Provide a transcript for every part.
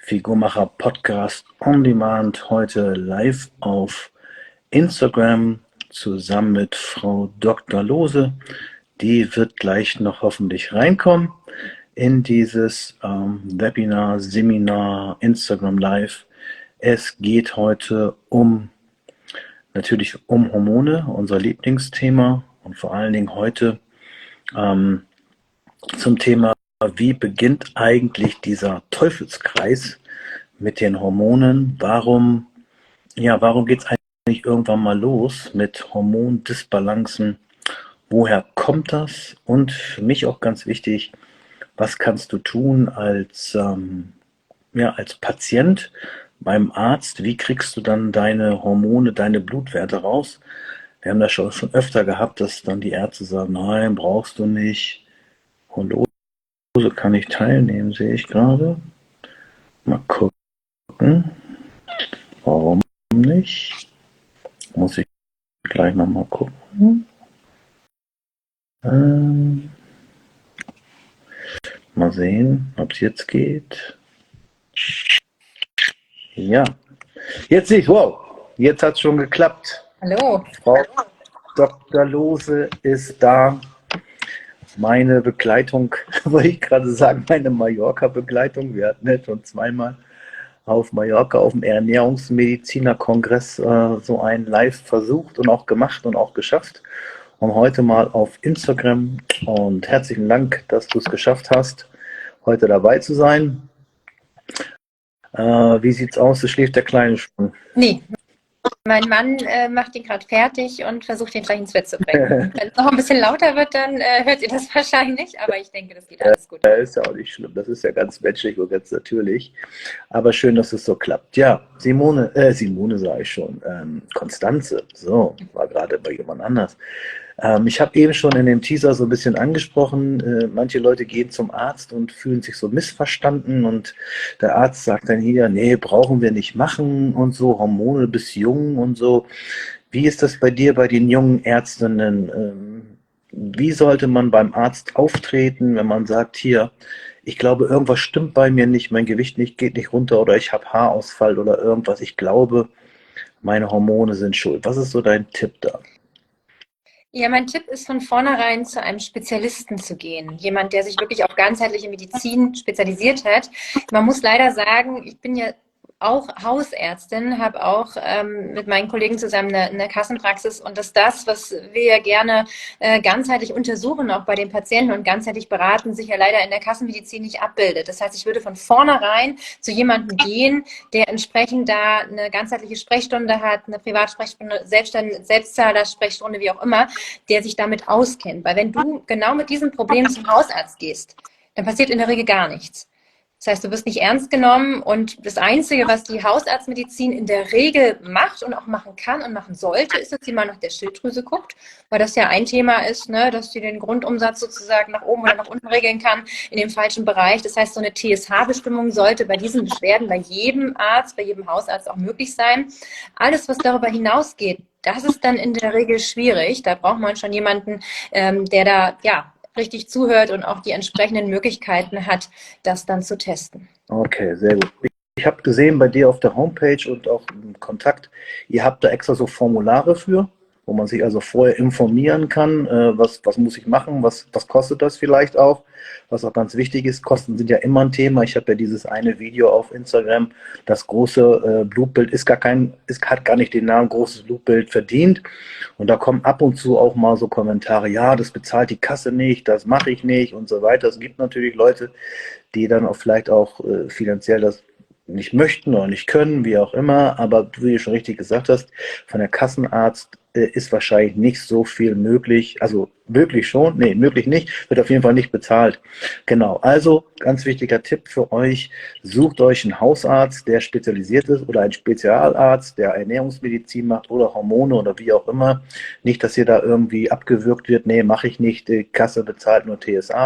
Figurmacher Podcast on Demand, heute live auf Instagram zusammen mit Frau Dr. Lose. Die wird gleich noch hoffentlich reinkommen in dieses Webinar, Seminar, Instagram Live. Es geht heute natürlich um Hormone, unser Lieblingsthema, und vor allen Dingen heute zum Thema: Wie beginnt eigentlich dieser Teufelskreis mit den Hormonen? Warum geht es eigentlich irgendwann mal los mit Hormondisbalancen? Woher kommt das? Und für mich auch ganz wichtig, was kannst du tun als Patient beim Arzt? Wie kriegst du dann deine Hormone, deine Blutwerte raus? Wir haben das schon öfter gehabt, dass dann die Ärzte sagen, nein, brauchst du nicht. Und kann ich teilnehmen, sehe ich gerade. Mal gucken. Warum nicht? Muss ich gleich nochmal gucken. Mal sehen, ob es jetzt geht. Ja, jetzt sehe ich, wow, jetzt hat es schon geklappt. Hallo. Frau Dr. Lose ist da. Meine Begleitung, wollte ich gerade sagen, meine Mallorca-Begleitung. Wir hatten jetzt schon zweimal auf Mallorca auf dem Ernährungsmediziner-Kongress so einen Live versucht und auch gemacht und auch geschafft. Und heute mal auf Instagram. Und herzlichen Dank, dass du es geschafft hast, heute dabei zu sein. Wie sieht's aus? Es schläft der Kleine schon? Nee, mein Mann macht ihn gerade fertig und versucht ihn gleich ins Bett zu bringen. Wenn es noch ein bisschen lauter wird, dann hört ihr das wahrscheinlich, aber ich denke, das geht alles gut. Ist ja auch nicht schlimm, das ist ja ganz menschlich und ganz natürlich. Aber schön, dass es so klappt. Ja, Simone sage ich schon, Konstanze, so, war gerade bei jemand anders. Ich habe eben schon in dem Teaser so ein bisschen angesprochen, manche Leute gehen zum Arzt und fühlen sich so missverstanden und der Arzt sagt dann hier, nee, brauchen wir nicht machen und so, Hormone bis jung und so. Wie ist das bei dir, bei den jungen Ärztinnen? Wie sollte man beim Arzt auftreten, wenn man sagt, hier, ich glaube, irgendwas stimmt bei mir nicht, mein Gewicht geht nicht runter oder ich habe Haarausfall oder irgendwas, ich glaube, meine Hormone sind schuld. Was ist so dein Tipp da? Ja, mein Tipp ist von vornherein zu einem Spezialisten zu gehen. Jemand, der sich wirklich auf ganzheitliche Medizin spezialisiert hat. Man muss leider sagen, ich bin ja auch Hausärztin, habe auch mit meinen Kollegen zusammen eine Kassenpraxis, und das, was wir ja gerne ganzheitlich untersuchen, auch bei den Patienten und ganzheitlich beraten, sich ja leider in der Kassenmedizin nicht abbildet. Das heißt, ich würde von vornherein zu jemandem gehen, der entsprechend da eine ganzheitliche Sprechstunde hat, eine Privatsprechstunde, Selbstzahler-Sprechstunde, wie auch immer, der sich damit auskennt. Weil wenn du genau mit diesem Problem zum Hausarzt gehst, dann passiert in der Regel gar nichts. Das heißt, du wirst nicht ernst genommen, und das Einzige, was die Hausarztmedizin in der Regel macht und auch machen kann und machen sollte, ist, dass sie mal nach der Schilddrüse guckt, weil das ja ein Thema ist, ne, dass sie den Grundumsatz sozusagen nach oben oder nach unten regeln kann in dem falschen Bereich. Das heißt, so eine TSH-Bestimmung sollte bei diesen Beschwerden bei jedem Arzt, bei jedem Hausarzt auch möglich sein. Alles, was darüber hinausgeht, das ist dann in der Regel schwierig. Da braucht man schon jemanden, der da, ja, richtig zuhört und auch die entsprechenden Möglichkeiten hat, das dann zu testen. Okay, sehr gut. Ich habe gesehen bei dir auf der Homepage und auch im Kontakt, ihr habt da extra so Formulare für, wo man sich also vorher informieren kann, was muss ich machen, was kostet das vielleicht auch, was auch ganz wichtig ist. Kosten sind ja immer ein Thema. Ich habe ja dieses eine Video auf Instagram, das große Blutbild hat gar nicht den Namen großes Blutbild verdient. Und da kommen ab und zu auch mal so Kommentare, ja, das bezahlt die Kasse nicht, das mache ich nicht und so weiter. Es gibt natürlich Leute, die dann auch vielleicht auch finanziell das nicht möchten oder nicht können, wie auch immer, aber wie du schon richtig gesagt hast, von der Kassenarzt ist wahrscheinlich nicht so viel möglich, also möglich schon, nee, möglich nicht, wird auf jeden Fall nicht bezahlt. Genau, also ganz wichtiger Tipp für euch, sucht euch einen Hausarzt, der spezialisiert ist, oder einen Spezialarzt, der Ernährungsmedizin macht oder Hormone oder wie auch immer. Nicht, dass ihr da irgendwie abgewürgt wird, nee, mache ich nicht, die Kasse bezahlt nur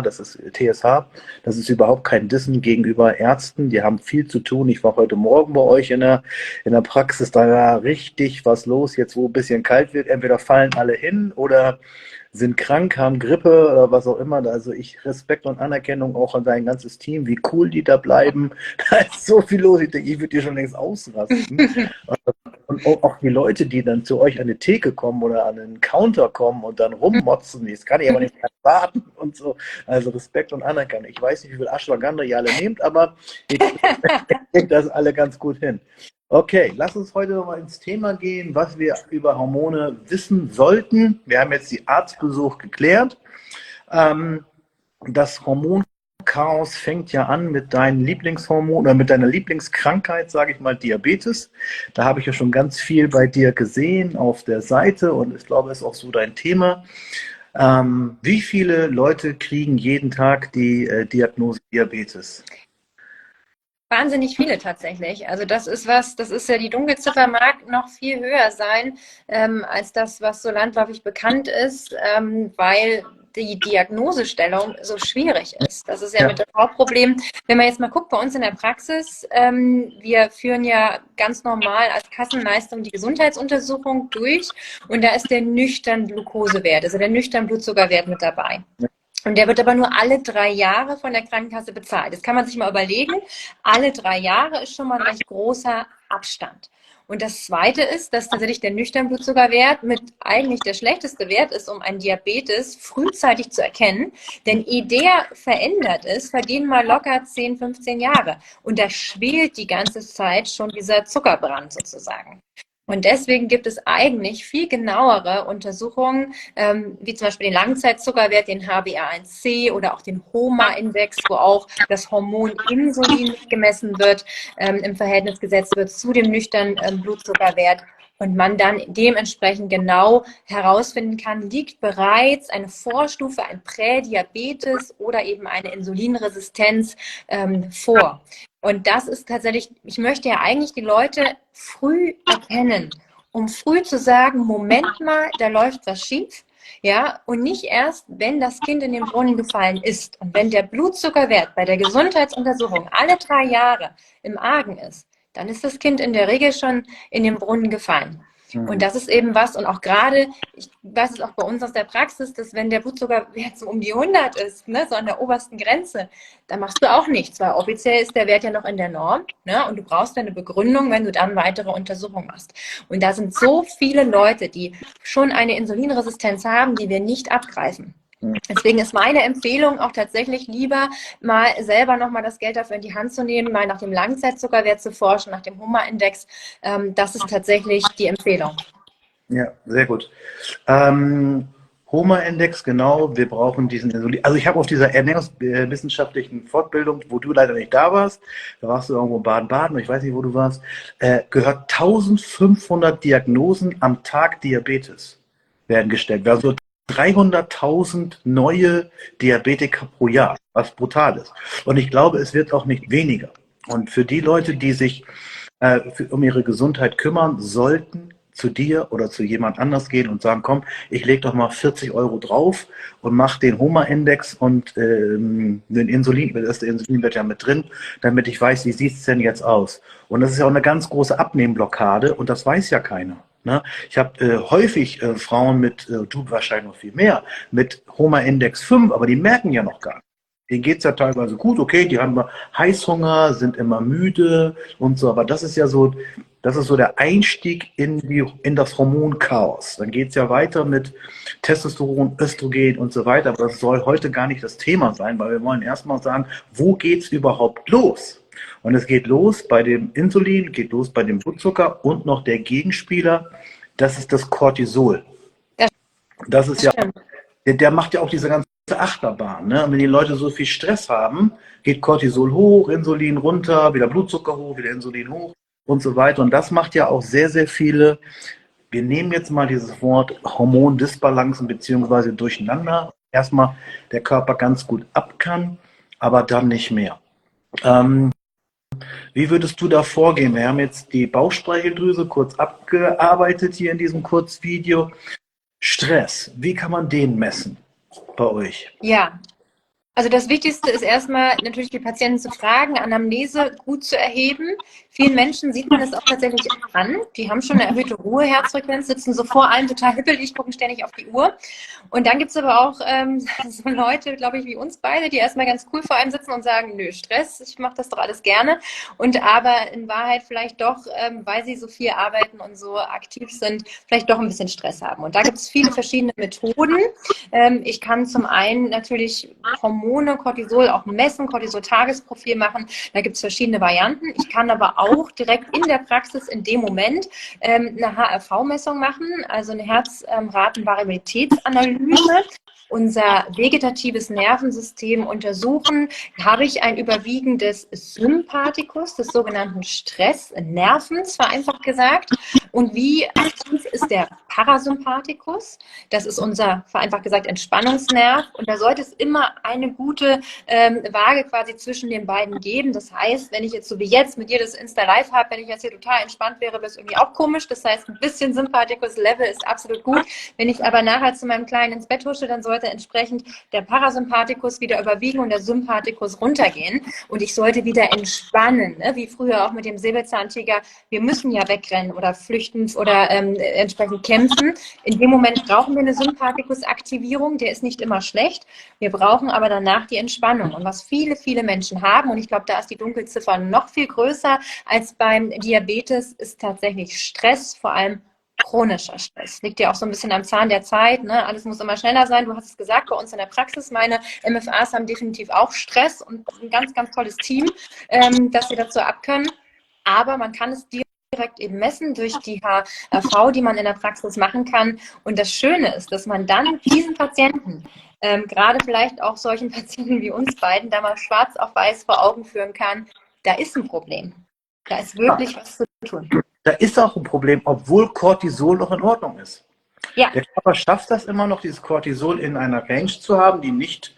TSH, das ist überhaupt kein Dissen gegenüber Ärzten, die haben viel zu tun. Ich war heute Morgen bei euch in der Praxis, da war richtig was los, jetzt wo ein bisschen kalt wird, entweder fallen alle hin oder sind krank, haben Grippe oder was auch immer. Also ich Respekt und Anerkennung auch an dein ganzes Team, wie cool die da bleiben. Da ist so viel los. Ich denke, ich würde hier schon längst ausrasten. Und auch die Leute, die dann zu euch an die Theke kommen oder an den Counter kommen und dann rummotzen, das kann ich aber nicht mehr warten und so. Also Respekt und Anerkennung. Ich weiß nicht, wie viel Ashwagandha ihr alle nehmt, aber ich kriege das alle ganz gut hin. Okay, lass uns heute noch mal ins Thema gehen, was wir über Hormone wissen sollten. Wir haben jetzt die Arztbesuch geklärt. Ähm, Das Hormonchaos fängt ja an mit deinem Lieblingshormon oder mit deiner Lieblingskrankheit, sage ich mal, Diabetes. Da habe ich ja schon ganz viel bei dir gesehen auf der Seite und ich glaube, es ist auch so dein Thema. Wie viele Leute kriegen jeden Tag die Diagnose Diabetes? Wahnsinnig viele tatsächlich. Also das ist was, das ist ja die Dunkelziffer mag noch viel höher sein als das, was so landläufig bekannt ist, weil die Diagnosestellung so schwierig ist. Das ist ja Ja, mit dem Hauptproblem. Wenn man jetzt mal guckt bei uns in der Praxis, wir führen ja ganz normal als Kassenleistung die Gesundheitsuntersuchung durch und da ist der nüchtern Glukosewert, also der nüchtern Blutzuckerwert mit dabei. Und der wird aber nur alle 3 Jahre von der Krankenkasse bezahlt. Das kann man sich mal überlegen. Alle 3 Jahre ist schon mal ein recht großer Abstand. Und das Zweite ist, dass tatsächlich der Nüchternblutzuckerwert mit eigentlich der schlechteste Wert ist, um einen Diabetes frühzeitig zu erkennen. Denn ehe der verändert ist, vergehen mal locker 10, 15 Jahre. Und da schwelt die ganze Zeit schon dieser Zuckerbrand sozusagen. Und deswegen gibt es eigentlich viel genauere Untersuchungen, wie zum Beispiel den Langzeitzuckerwert, den HbA1c oder auch den HOMA-Index, wo auch das Hormon Insulin gemessen wird, im Verhältnis gesetzt wird zu dem nüchternen Blutzuckerwert. Und man dann dementsprechend genau herausfinden kann, liegt bereits eine Vorstufe, ein Prädiabetes oder eben eine Insulinresistenz vor. Und das ist tatsächlich, ich möchte ja eigentlich die Leute früh erkennen, um früh zu sagen, Moment mal, da läuft was schief. Ja, und nicht erst, wenn das Kind in den Brunnen gefallen ist und wenn der Blutzuckerwert bei der Gesundheitsuntersuchung alle 3 Jahre im Argen ist, dann ist das Kind in der Regel schon in den Brunnen gefallen. Und das ist eben was, und auch gerade, ich weiß es auch bei uns aus der Praxis, dass wenn der Blutzuckerwert so um die 100 ist, ne, so an der obersten Grenze, dann machst du auch nichts, weil offiziell ist der Wert ja noch in der Norm, ne, und du brauchst eine Begründung, wenn du dann weitere Untersuchungen machst. Und da sind so viele Leute, die schon eine Insulinresistenz haben, die wir nicht abgreifen. Deswegen ist meine Empfehlung auch tatsächlich lieber mal selber nochmal das Geld dafür in die Hand zu nehmen, mal nach dem Langzeitzuckerwert zu forschen, nach dem HOMA-Index. Das ist tatsächlich die Empfehlung. ja, sehr gut. HOMA-Index, genau, wir brauchen diesen Insulin. Also ich habe auf dieser ernährungswissenschaftlichen Fortbildung, wo du leider nicht da warst, da warst du irgendwo in Baden-Baden, ich weiß nicht, wo du warst, gehört 1500 Diagnosen am Tag Diabetes werden gestellt. Also 300.000 neue Diabetiker pro Jahr, was brutal ist. Und ich glaube, es wird auch nicht weniger. Und für die Leute, die sich um ihre Gesundheit kümmern, sollten zu dir oder zu jemand anders gehen und sagen, komm, ich lege doch mal 40 € drauf und mache den HOMA-Index und den Insulin, der Insulin wird ja mit drin, damit ich weiß, wie sieht es denn jetzt aus. Und das ist ja auch eine ganz große Abnehmblockade und das weiß ja keiner. Ne? Ich habe häufig Frauen mit, du wahrscheinlich noch viel mehr, mit HOMA-Index 5, aber die merken ja noch gar nicht. Denen geht es ja teilweise gut, okay, die haben Heißhunger, sind immer müde und so, aber das ist ja so, das ist so der Einstieg in das Hormonchaos. Dann geht es ja weiter mit Testosteron, Östrogen und so weiter, aber das soll heute gar nicht das Thema sein, weil wir wollen erstmal sagen, wo geht es überhaupt los? Und es geht los bei dem Insulin, geht los bei dem Blutzucker und noch der Gegenspieler, das ist das Cortisol. Das ist ja, Stimmt. der macht ja auch diese ganze Achterbahn. Ne? Und wenn die Leute so viel Stress haben, geht Cortisol hoch, Insulin runter, wieder Blutzucker hoch, wieder Insulin hoch und so weiter. Und das macht ja auch sehr, sehr viele, wir nehmen jetzt mal dieses Wort Hormondisbalancen beziehungsweise Durcheinander. Erstmal der Körper ganz gut ab kann, aber dann nicht mehr. Wie würdest du da vorgehen? Wir haben jetzt die Bauchspeicheldrüse kurz abgearbeitet hier in diesem Kurzvideo. Stress, wie kann man den messen bei euch? Ja, Also das Wichtigste ist erstmal natürlich die Patienten zu fragen, Anamnese gut zu erheben. Vielen Menschen sieht man es auch tatsächlich an. Die haben schon eine erhöhte Ruheherzfrequenz, sitzen so vor allem total hippelig, gucken ständig auf die Uhr. Und dann gibt es aber auch so Leute, glaube ich, wie uns beide, die erstmal ganz cool vor einem sitzen und sagen, nö, Stress, ich mache das doch alles gerne. Und aber in Wahrheit vielleicht doch, weil sie so viel arbeiten und so aktiv sind, vielleicht doch ein bisschen Stress haben. Und da gibt es viele verschiedene Methoden. Ich kann zum einen natürlich Hormone, Cortisol auch messen, Cortisol-Tagesprofil machen. Da gibt es verschiedene Varianten. Ich kann aber auch direkt in der Praxis in dem Moment eine HRV-Messung machen, also eine Herzratenvariabilitätsanalyse. Unser vegetatives Nervensystem untersuchen, habe ich ein Überwiegen des Sympathikus, des sogenannten Stressnervens, vereinfacht gesagt. Und wie aktiv ist der Parasympathikus? Das ist unser, vereinfacht gesagt, Entspannungsnerv. Und da sollte es immer eine gute Waage quasi zwischen den beiden geben. Das heißt, wenn ich jetzt so wie jetzt mit dir das Insta-Live habe, wenn ich jetzt hier total entspannt wäre, wäre es irgendwie auch komisch. Das heißt, ein bisschen Sympathikus-Level ist absolut gut. Wenn ich aber nachher zu meinem Kleinen ins Bett husche, dann sollte entsprechend der Parasympathikus wieder überwiegen und der Sympathikus runtergehen. Und ich sollte wieder entspannen, ne? Wie früher auch mit dem Säbelzahntiger. Wir müssen ja wegrennen oder flüchten oder entsprechend kämpfen. In dem Moment brauchen wir eine Sympathikusaktivierung. Der ist nicht immer schlecht. Wir brauchen aber danach die Entspannung. Und was viele, viele Menschen haben, und ich glaube, da ist die Dunkelziffer noch viel größer als beim Diabetes, ist tatsächlich Stress, vor allem chronischer Stress. Liegt ja auch so ein bisschen am Zahn der Zeit. Ne? Alles muss immer schneller sein. Du hast es gesagt, bei uns in der Praxis, meine MFAs haben definitiv auch Stress und ein ganz, ganz tolles Team, dass sie dazu abkönnen. Aber man kann es direkt eben messen durch die HRV, die man in der Praxis machen kann. Und das Schöne ist, dass man dann diesen Patienten, gerade vielleicht auch solchen Patienten wie uns beiden, da mal schwarz auf weiß vor Augen führen kann, da ist ein Problem. Da ist wirklich was zu tun. Da ist auch ein Problem, obwohl Cortisol noch in Ordnung ist. Ja. Der Körper schafft das immer noch, dieses Cortisol in einer Range zu haben, die nicht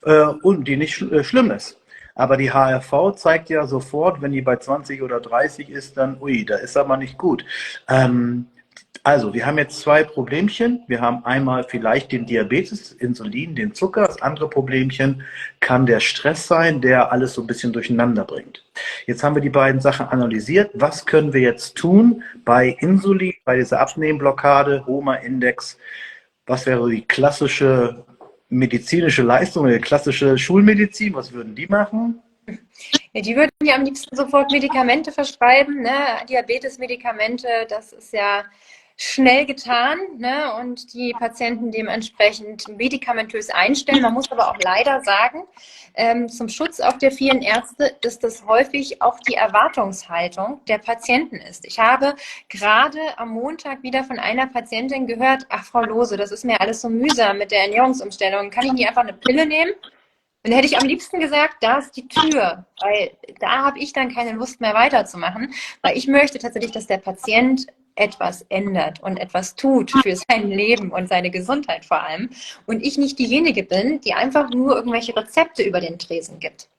schlimm ist. Aber die HRV zeigt ja sofort, wenn die bei 20 oder 30 ist, dann, ui, da ist aber nicht gut. Also, wir haben jetzt zwei Problemchen. Wir haben einmal vielleicht den Diabetes, Insulin, den Zucker. Das andere Problemchen kann der Stress sein, der alles so ein bisschen durcheinander bringt. Jetzt haben wir die beiden Sachen analysiert. Was können wir jetzt tun bei Insulin, bei dieser Abnehmblockade, HOMA-Index? Was wäre die klassische medizinische Leistung, die klassische Schulmedizin? Was würden die machen? Ja, die würden ja am liebsten sofort Medikamente verschreiben, ne? Diabetes-Medikamente, das ist ja schnell getan, ne? Und die Patienten dementsprechend medikamentös einstellen. Man muss aber auch leider sagen, zum Schutz auch der vielen Ärzte, dass das häufig auch die Erwartungshaltung der Patienten ist. Ich habe gerade am Montag wieder von einer Patientin gehört, ach Frau Lohse, das ist mir alles so mühsam mit der Ernährungsumstellung. Kann ich nicht einfach eine Pille nehmen? Dann hätte ich am liebsten gesagt, da ist die Tür, weil da habe ich dann keine Lust mehr weiterzumachen, weil ich möchte tatsächlich, dass der Patient etwas ändert und etwas tut für sein Leben und seine Gesundheit vor allem und ich nicht diejenige bin, die einfach nur irgendwelche Rezepte über den Tresen gibt.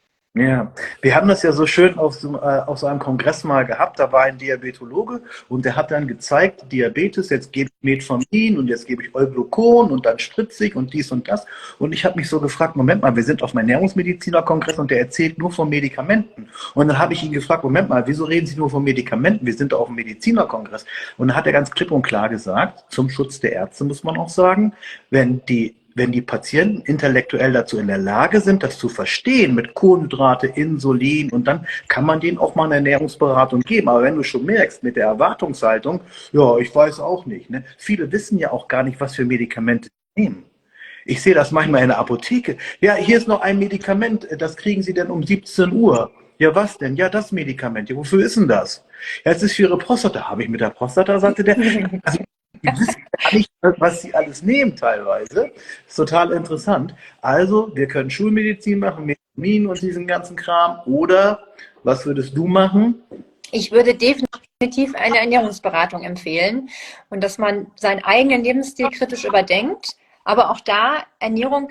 Ja, wir haben das ja so schön auf so einem Kongress mal gehabt, da war ein Diabetologe und der hat dann gezeigt, Diabetes, jetzt gebe ich Metformin und jetzt gebe ich Euglucon und dann spritzig und dies und das. Und ich habe mich so gefragt, Moment mal, wir sind auf einem Ernährungsmediziner-Kongress und der erzählt nur von Medikamenten. Und dann habe ich ihn gefragt, Moment mal, wieso reden Sie nur von Medikamenten? Wir sind doch auf einem Medizinerkongress. Und dann hat er ganz klipp und klar gesagt, zum Schutz der Ärzte muss man auch sagen, wenn die Patienten intellektuell dazu in der Lage sind, das zu verstehen mit Kohlenhydrate, Insulin und dann kann man denen auch mal eine Ernährungsberatung geben. Aber wenn du schon merkst mit der Erwartungshaltung, ja, ich weiß auch nicht. Ne? Viele wissen ja auch gar nicht, was für Medikamente sie nehmen. Ich sehe das manchmal in der Apotheke. Ja, hier ist noch ein Medikament, das kriegen Sie denn um 17 Uhr. Ja, was denn? Ja, das Medikament. Ja, wofür ist denn das? Ja, es ist für Ihre Prostata. Habe ich mit der Prostata, sagte der. Also, die wissen gar nicht, was sie alles nehmen teilweise. Das ist total interessant. Also, wir können Schulmedizin machen, Metformin und diesen ganzen Kram. Oder, was würdest du machen? Ich würde definitiv eine Ernährungsberatung empfehlen und dass man seinen eigenen Lebensstil kritisch überdenkt. Aber auch da, Ernährung ist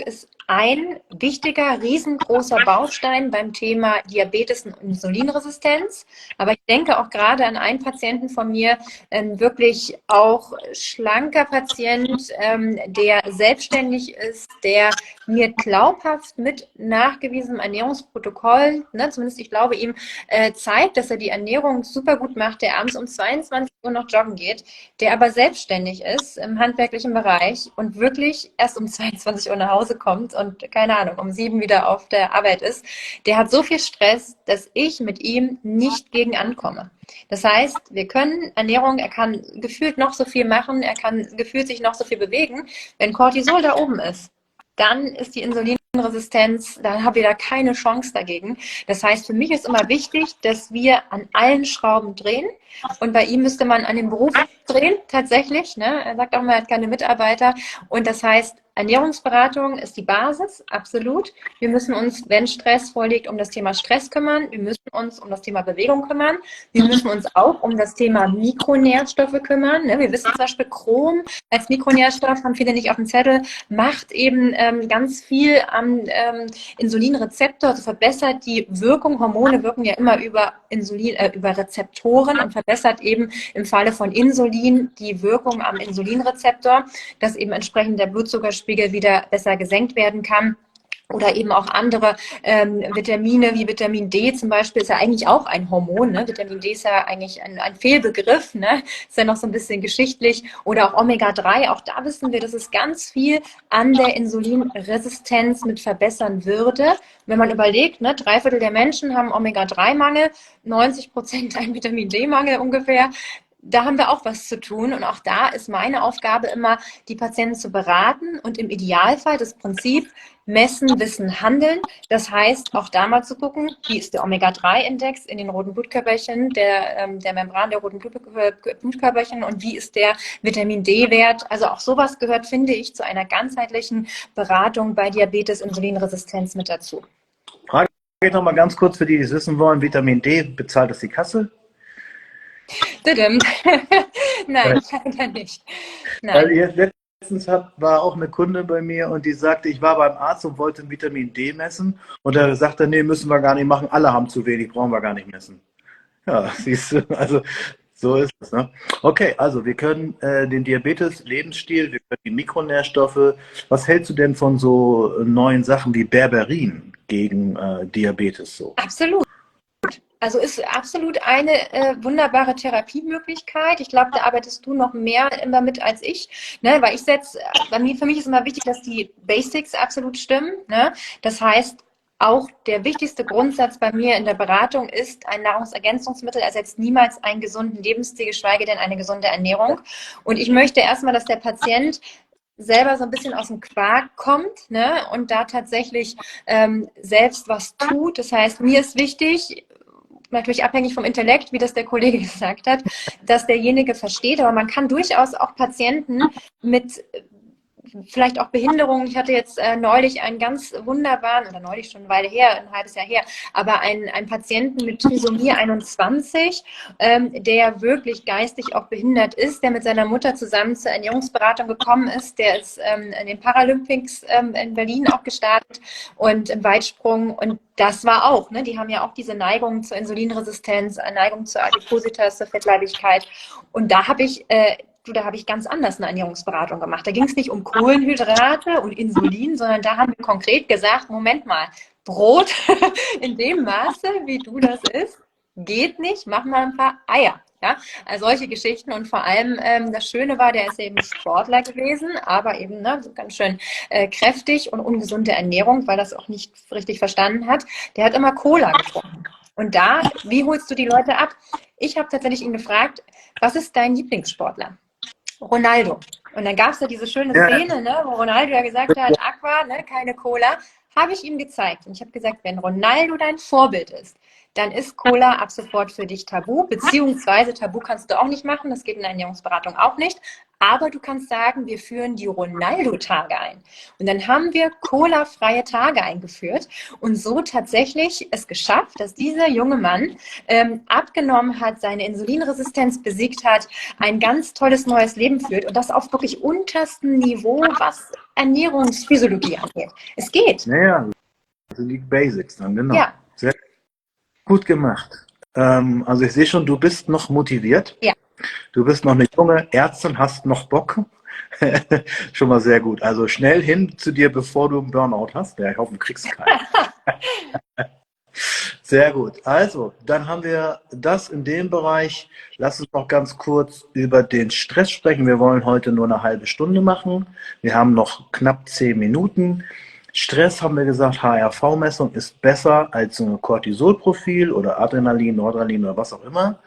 ein wichtiger, riesengroßer Baustein beim Thema Diabetes und Insulinresistenz. Aber ich denke auch gerade an einen Patienten von mir, wirklich auch schlanker Patient, der selbstständig ist, der mir glaubhaft mit nachgewiesenem Ernährungsprotokoll, ne, zumindest ich glaube ihm, zeigt, dass er die Ernährung super gut macht, der abends um 22 Uhr noch joggen geht, der aber selbstständig ist im handwerklichen Bereich und wirklich erst um 22 Uhr nach Hause kommt und, keine Ahnung, um 7 wieder auf der Arbeit ist. Der hat so viel Stress, dass ich mit ihm nicht gegen ankomme. Das heißt, wir können Ernährung, er kann gefühlt noch so viel machen, er kann gefühlt sich noch so viel bewegen. Wenn Cortisol da oben ist, dann ist die Insulinresistenz, dann haben wir da keine Chance dagegen. Das heißt, für mich ist immer wichtig, dass wir an allen Schrauben drehen. Und bei ihm müsste man an dem Beruf drehen, tatsächlich. Ne? Er sagt auch mal, er hat keine Mitarbeiter. Und das heißt, Ernährungsberatung ist die Basis, absolut. Wir müssen uns, wenn Stress vorliegt, um das Thema Stress kümmern. Wir müssen uns um das Thema Bewegung kümmern. Wir müssen uns auch um das Thema Mikronährstoffe kümmern. Ne? Wir wissen zum Beispiel, Chrom als Mikronährstoff, haben viele nicht auf dem Zettel, macht eben ganz viel am Insulinrezeptor, also verbessert die Wirkung. Hormone wirken ja immer über über Rezeptoren und verbessert eben im Falle von Insulin die Wirkung am Insulinrezeptor, dass eben entsprechend der Blutzuckerspiegel wieder besser gesenkt werden kann. Oder eben auch andere Vitamine wie Vitamin D zum Beispiel ist ja eigentlich auch ein Hormon. Ne? Vitamin D ist ja eigentlich ein Fehlbegriff, ne? Ist ja noch so ein bisschen geschichtlich. Oder auch Omega-3, auch da wissen wir, dass es ganz viel an der Insulinresistenz mit verbessern würde. Wenn man überlegt, ne, 3/4 der Menschen haben Omega-3-Mangel, 90% einen Vitamin D-Mangel ungefähr. Da haben wir auch was zu tun und auch da ist meine Aufgabe immer, die Patienten zu beraten und im Idealfall das Prinzip messen, wissen, handeln. Das heißt, auch da mal zu gucken, wie ist der Omega-3-Index in den roten Blutkörperchen, der Membran der roten Blutkörperchen und wie ist der Vitamin-D-Wert. Also auch sowas gehört, finde ich, zu einer ganzheitlichen Beratung bei Diabetes, Insulinresistenz mit dazu. Frage ich noch mal ganz kurz für die, die es wissen wollen, Vitamin D, bezahlt das die Kasse? Nein, leider nicht. Nein. Weil jetzt letztens war auch eine Kundin bei mir und die sagte, ich war beim Arzt und wollte Vitamin D messen und er sagte, nee, müssen wir gar nicht machen, alle haben zu wenig, brauchen wir gar nicht messen. Ja, siehst du, also so ist es. Ne? Okay, also wir können den Diabetes, Lebensstil, wir können die Mikronährstoffe. Was hältst du denn von so neuen Sachen wie Berberin gegen Diabetes so? Absolut. Also ist absolut eine wunderbare Therapiemöglichkeit. Ich glaube, da arbeitest du noch mehr immer mit als ich, ne? Weil für mich ist immer wichtig, dass die Basics absolut stimmen. Ne? Das heißt, auch der wichtigste Grundsatz bei mir in der Beratung ist, ein Nahrungsergänzungsmittel ersetzt niemals einen gesunden Lebensstil, geschweige denn eine gesunde Ernährung. Und ich möchte erstmal, dass der Patient selber so ein bisschen aus dem Quark kommt, ne? Und da tatsächlich selbst was tut. Das heißt, mir ist wichtig, natürlich abhängig vom Intellekt, wie das der Kollege gesagt hat, dass derjenige versteht, aber man kann durchaus auch Patienten mit vielleicht auch Behinderungen. Ich hatte jetzt neulich einen ganz wunderbaren, oder neulich schon eine Weile her, ein halbes Jahr her, aber einen Patienten mit Trisomie 21, der wirklich geistig auch behindert ist, der mit seiner Mutter zusammen zur Ernährungsberatung gekommen ist, der ist in den Paralympics in Berlin auch gestartet und im Weitsprung und das war auch, ne? Die haben ja auch diese Neigung zur Insulinresistenz, eine Neigung zur Adipositas, zur Fettleibigkeit und da habe ich ganz anders eine Ernährungsberatung gemacht. Da ging es nicht um Kohlenhydrate und Insulin, sondern da haben wir konkret gesagt, Moment mal, Brot in dem Maße, wie du das isst, geht nicht, mach mal ein paar Eier. Ja, also solche Geschichten und vor allem das Schöne war, der ist eben Sportler gewesen, aber eben so ganz schön kräftig und ungesunde Ernährung, weil das auch nicht richtig verstanden hat. Der hat immer Cola getrunken. Und da, wie holst du die Leute ab? Ich habe tatsächlich ihn gefragt, was ist dein Lieblingssportler? Ronaldo. Und dann gab es ja diese schöne Szene, ne, wo Ronaldo ja gesagt hat, Aqua, ne, keine Cola. Habe ich ihm gezeigt. Und ich habe gesagt, wenn Ronaldo dein Vorbild ist, dann ist Cola ab sofort für dich tabu, beziehungsweise tabu kannst du auch nicht machen, das geht in der Ernährungsberatung auch nicht. Aber du kannst sagen, wir führen die Ronaldo-Tage ein. Und dann haben wir colafreie Tage eingeführt und so tatsächlich es geschafft, dass dieser junge Mann abgenommen hat, seine Insulinresistenz besiegt hat, ein ganz tolles neues Leben führt und das auf wirklich unterstem Niveau, was Ernährungsphysiologie angeht. Es geht. Naja, also die Basics dann, genau. Ja. Sehr gut gemacht. Also ich sehe schon, du bist noch motiviert. Ja. Du bist noch eine junge Ärztin, hast noch Bock. Schon mal sehr gut. Also schnell hin zu dir, bevor du einen Burnout hast. Ja, ich hoffe, du kriegst keinen. Sehr gut. Also, dann haben wir das in dem Bereich. Lass uns noch ganz kurz über den Stress sprechen. Wir wollen heute nur eine halbe Stunde machen. Wir haben noch knapp 10 Minuten. Stress, haben wir gesagt, HRV-Messung ist besser als ein Cortisolprofil oder Adrenalin, Noradrenalin oder was auch immer.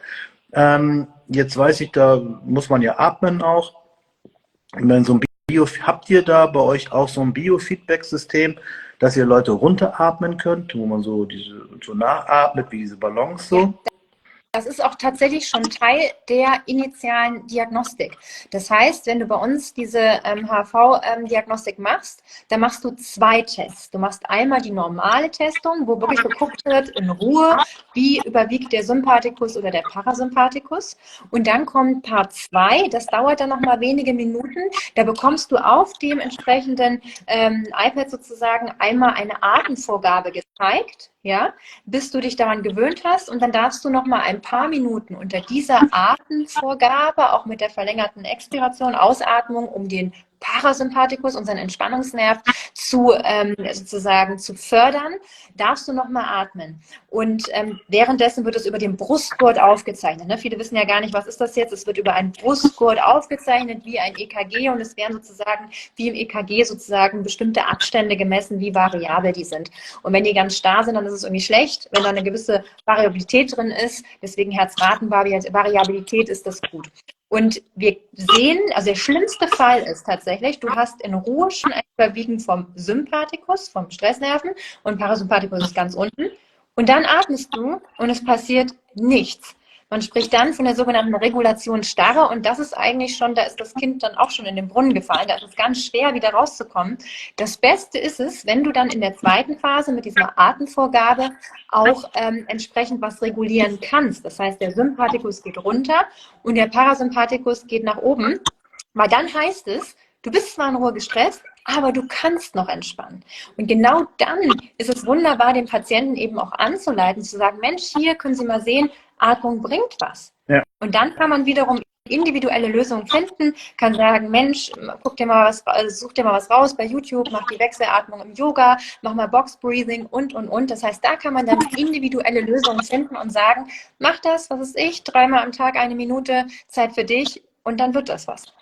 Jetzt weiß ich, da muss man ja atmen auch. Wenn so ein habt ihr da bei euch auch so ein Biofeedback-System, dass ihr Leute runteratmen könnt, wo man so nachatmet, wie diese Ballons so? Ja. Das ist auch tatsächlich schon Teil der initialen Diagnostik. Das heißt, wenn du bei uns diese HRV-Diagnostik machst, dann machst du 2 Tests. Du machst einmal die normale Testung, wo wirklich geguckt wird in Ruhe, wie überwiegt der Sympathikus oder der Parasympathikus. Und dann kommt Part 2, das dauert dann nochmal wenige Minuten. Da bekommst du auf dem entsprechenden iPad sozusagen einmal eine Atemvorgabe gezeigt, ja, bis du dich daran gewöhnt hast und dann darfst du noch mal ein paar Minuten unter dieser Atemvorgabe, auch mit der verlängerten Expiration, Ausatmung, um den Parasympathikus, unseren Entspannungsnerv, sozusagen zu fördern, darfst du noch mal atmen. Und währenddessen wird es über den Brustgurt aufgezeichnet. Ne? Viele wissen ja gar nicht, was ist das jetzt? Es wird über einen Brustgurt aufgezeichnet, wie ein EKG. Und es werden sozusagen, wie im EKG sozusagen, bestimmte Abstände gemessen, wie variabel die sind. Und wenn die ganz starr sind, dann ist es irgendwie schlecht. Wenn da eine gewisse Variabilität drin ist, deswegen Herzratenvariabilität, ist das gut. Und wir sehen, also der schlimmste Fall ist tatsächlich, du hast in Ruhe schon ein Überwiegen vom Sympathikus, vom Stressnerven, und Parasympathikus ist ganz unten. Und dann atmest du und es passiert nichts. Man spricht dann von der sogenannten Regulationsstarre und das ist eigentlich schon, da ist das Kind dann auch schon in den Brunnen gefallen, da ist es ganz schwer, wieder rauszukommen. Das Beste ist es, wenn du dann in der zweiten Phase mit dieser Atemvorgabe auch entsprechend was regulieren kannst. Das heißt, der Sympathikus geht runter und der Parasympathikus geht nach oben, weil dann heißt es, du bist zwar in Ruhe gestresst, aber du kannst noch entspannen. Und genau dann ist es wunderbar, den Patienten eben auch anzuleiten, zu sagen, Mensch, hier können Sie mal sehen, Atmung bringt was. Ja. Und dann kann man wiederum individuelle Lösungen finden, kann sagen, Mensch, such dir mal was raus bei YouTube, mach die Wechselatmung im Yoga, mach mal Box Breathing und. Das heißt, da kann man dann individuelle Lösungen finden und sagen, mach das, was ist ich, 3-mal am Tag 1 Minute, Zeit für dich und dann wird das was.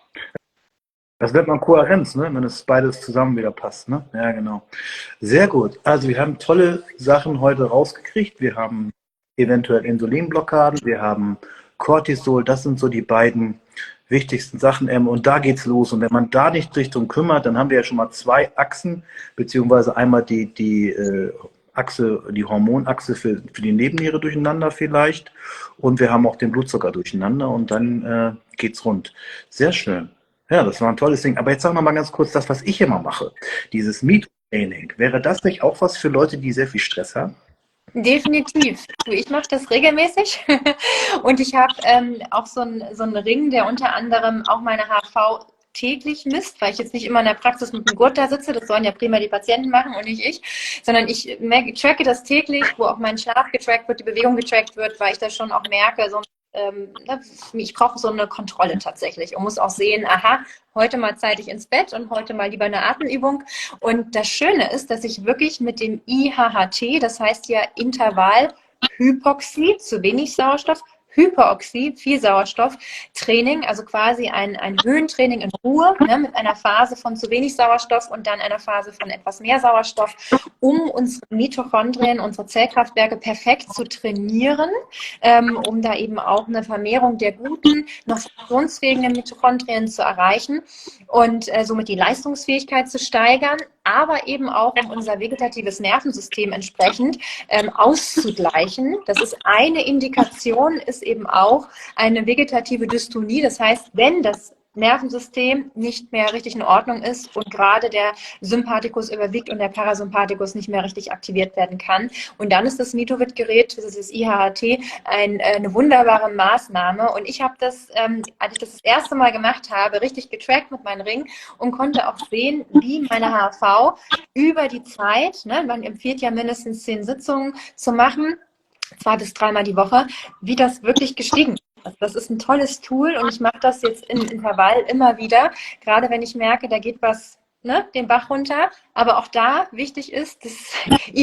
Das nennt man Kohärenz, ne? Wenn es beides zusammen wieder passt. Ne? Ja, genau. Sehr gut. Also wir haben tolle Sachen heute rausgekriegt. Wir haben eventuell Insulinblockaden, wir haben Cortisol. Das sind so die beiden wichtigsten Sachen. Und da geht's los. Und wenn man da nicht sich drum kümmert, dann haben wir ja schon mal 2 Achsen, beziehungsweise einmal die Achse, die Hormonachse für die Nebenniere durcheinander vielleicht. Und wir haben auch den Blutzucker durcheinander und dann geht's rund. Sehr schön. Ja, das war ein tolles Ding. Aber jetzt sagen wir mal ganz kurz das, was ich immer mache. Dieses Meet-Training. Wäre das nicht auch was für Leute, die sehr viel Stress haben? Definitiv. Ich mache das regelmäßig und ich habe auch so einen Ring, der unter anderem auch meine HRV täglich misst, weil ich jetzt nicht immer in der Praxis mit dem Gurt da sitze, das sollen ja prima die Patienten machen und nicht ich, sondern ich tracke das täglich, wo auch mein Schlaf getrackt wird, die Bewegung getrackt wird, weil ich das schon auch merke, ich brauche so eine Kontrolle tatsächlich und muss auch sehen, aha, heute mal zeitig ins Bett und heute mal lieber eine Atemübung. Und das Schöne ist, dass ich wirklich mit dem IHHT, das heißt ja Intervallhypoxie, zu wenig Sauerstoff, Hyperoxie, viel Sauerstoff, Training, also quasi ein Höhentraining in Ruhe, ne, mit einer Phase von zu wenig Sauerstoff und dann einer Phase von etwas mehr Sauerstoff, um unsere Mitochondrien, unsere Zellkraftwerke perfekt zu trainieren, um da eben auch eine Vermehrung der guten, noch funktionsfähigen Mitochondrien zu erreichen und somit die Leistungsfähigkeit zu steigern, aber eben auch um unser vegetatives Nervensystem entsprechend auszugleichen. Das ist eine Indikation, ist eben auch eine vegetative Dystonie. Das heißt, wenn das Nervensystem nicht mehr richtig in Ordnung ist und gerade der Sympathikus überwiegt und der Parasympathikus nicht mehr richtig aktiviert werden kann. Und dann ist das Mitovit-Gerät, das ist das IHRT, eine wunderbare Maßnahme. Und ich habe das, als ich das erste Mal gemacht habe, richtig getrackt mit meinen Ringen und konnte auch sehen, wie meine HRV über die Zeit, ne, man empfiehlt ja mindestens 10 Sitzungen zu machen, 2 bis 3 Mal die Woche, wie das wirklich gestiegen ist. Also das ist ein tolles Tool und ich mache das jetzt im Intervall immer wieder, gerade wenn ich merke, da geht was, ne, den Bach runter. Aber auch da wichtig ist, das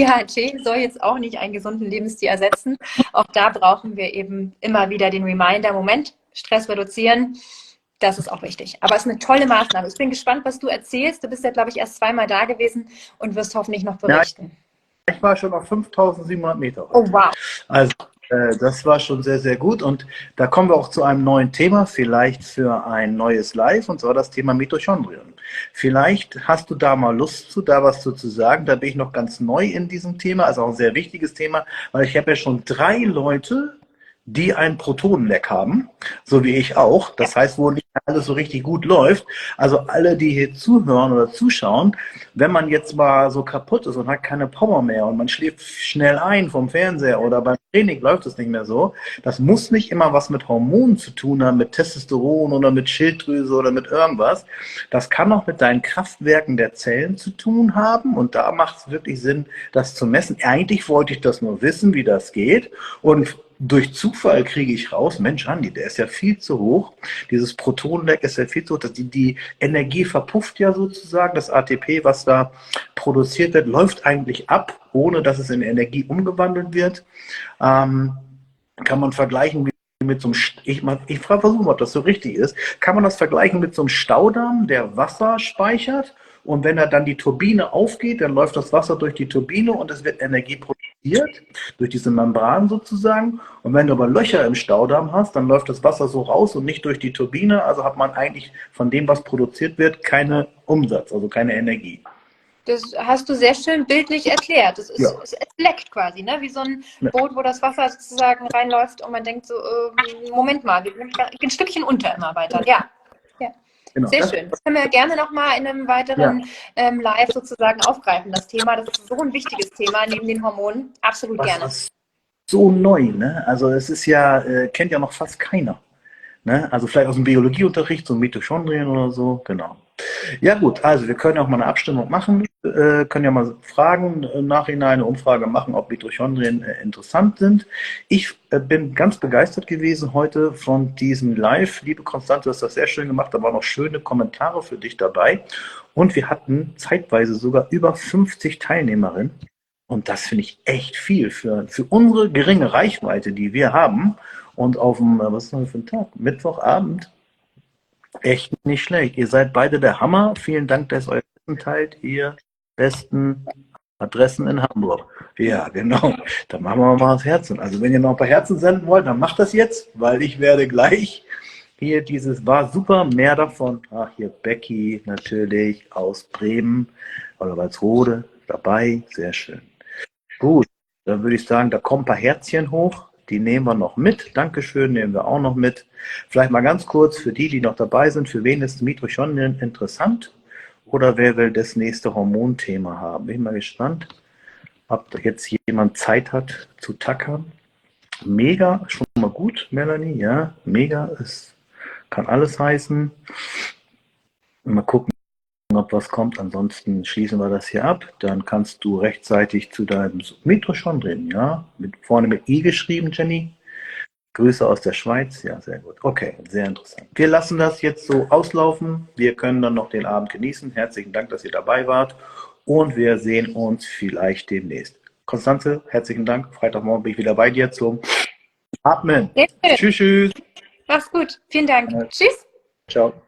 IHT soll jetzt auch nicht einen gesunden Lebensstil ersetzen. Auch da brauchen wir eben immer wieder den Reminder, Moment, Stress reduzieren, das ist auch wichtig. Aber es ist eine tolle Maßnahme. Ich bin gespannt, was du erzählst. Du bist ja, glaube ich, erst 2 Mal da gewesen und wirst hoffentlich noch berichten. Ja, ich war schon auf 5.700 Meter. Oh, wow. Also das war schon sehr, sehr gut. Und da kommen wir auch zu einem neuen Thema, vielleicht für ein neues Live, und zwar das Thema Mitochondrien. Vielleicht hast du da mal Lust zu, da was zu sagen. Da bin ich noch ganz neu in diesem Thema, also auch ein sehr wichtiges Thema, weil ich habe ja schon 3 Leute, die ein Protonenleck haben, so wie ich auch. Das heißt, wo nicht alles so richtig gut läuft. Also alle, die hier zuhören oder zuschauen, wenn man jetzt mal so kaputt ist und hat keine Power mehr und man schläft schnell ein vom Fernseher oder beim Training läuft es nicht mehr so, das muss nicht immer was mit Hormonen zu tun haben, mit Testosteron oder mit Schilddrüse oder mit irgendwas. Das kann auch mit deinen Kraftwerken der Zellen zu tun haben und da macht es wirklich Sinn, das zu messen. Eigentlich wollte ich das nur wissen, wie das geht, und durch Zufall kriege ich raus, Mensch, Andi, der ist ja viel zu hoch. Dieses Protonenleck ist ja viel zu hoch. Die Energie verpufft ja sozusagen. Das ATP, was da produziert wird, läuft eigentlich ab, ohne dass es in Energie umgewandelt wird. Kann man vergleichen mit so einem, ich versuche mal, ob das so richtig ist, kann man das vergleichen mit so einem Staudamm, der Wasser speichert, und wenn er dann die Turbine aufgeht, dann läuft das Wasser durch die Turbine und es wird Energie produziert, durch diese Membran sozusagen. Und wenn du aber Löcher im Staudamm hast, dann läuft das Wasser so raus und nicht durch die Turbine, also hat man eigentlich von dem, was produziert wird, keinen Umsatz, also keine Energie. Das hast du sehr schön bildlich erklärt. Das ist, Ja. es leckt quasi, ne? Wie so ein Boot, wo das Wasser sozusagen reinläuft und man denkt so, Moment mal, wir gehen ein Stückchen unter immer weiter. Ja, ja. Genau. Sehr schön. Das können wir gerne nochmal in einem weiteren Live sozusagen aufgreifen, das Thema. Das ist so ein wichtiges Thema neben den Hormonen. Absolut gerne. Das ist so neu, ne? Also es ist ja, kennt ja noch fast keiner. Ne? Also vielleicht aus dem Biologieunterricht, so Mitochondrien oder so, genau. Ja gut, also wir können auch mal eine Abstimmung machen, können ja mal fragen, im Nachhinein eine Umfrage machen, ob Mitochondrien interessant sind. Ich bin ganz begeistert gewesen heute von diesem Live. Liebe Konstanze, du hast das sehr schön gemacht, da waren noch schöne Kommentare für dich dabei. Und wir hatten zeitweise sogar über 50 Teilnehmerinnen. Und das finde ich echt viel für unsere geringe Reichweite, die wir haben. Und auf dem, was ist das für ein Tag? Mittwochabend. Echt nicht schlecht. Ihr seid beide der Hammer. Vielen Dank, dass ihr euer Wissen teilt. Ihr besten Adressen in Hamburg. Ja, genau. Da machen wir mal das Herzen. Also wenn ihr noch ein paar Herzen senden wollt, dann macht das jetzt, weil ich werde gleich hier war super, mehr davon. Ach, hier Becky natürlich aus Bremen oder Walsrode dabei. Sehr schön. Gut, dann würde ich sagen, da kommen ein paar Herzchen hoch. Die nehmen wir noch mit. Dankeschön, nehmen wir auch noch mit. Vielleicht mal ganz kurz für die noch dabei sind. Für wen ist Mitochondrien interessant? Oder wer will das nächste Hormonthema haben? Bin ich mal gespannt, ob jetzt jemand Zeit hat zu tackern. Mega, schon mal gut, Melanie. Ja, mega, es kann alles heißen. Mal gucken, ob was kommt. Ansonsten schließen wir das hier ab. Dann kannst du rechtzeitig zu deinem Mitochondrien, ja, vorne mit I geschrieben, Jenny. Grüße aus der Schweiz. Ja, sehr gut. Okay, sehr interessant. Wir lassen das jetzt so auslaufen. Wir können dann noch den Abend genießen. Herzlichen Dank, dass ihr dabei wart. Und wir sehen uns vielleicht demnächst. Konstanze, herzlichen Dank. Freitagmorgen bin ich wieder bei dir zum Atmen. Tschüss, tschüss. Mach's gut. Vielen Dank. Tschüss. Ciao.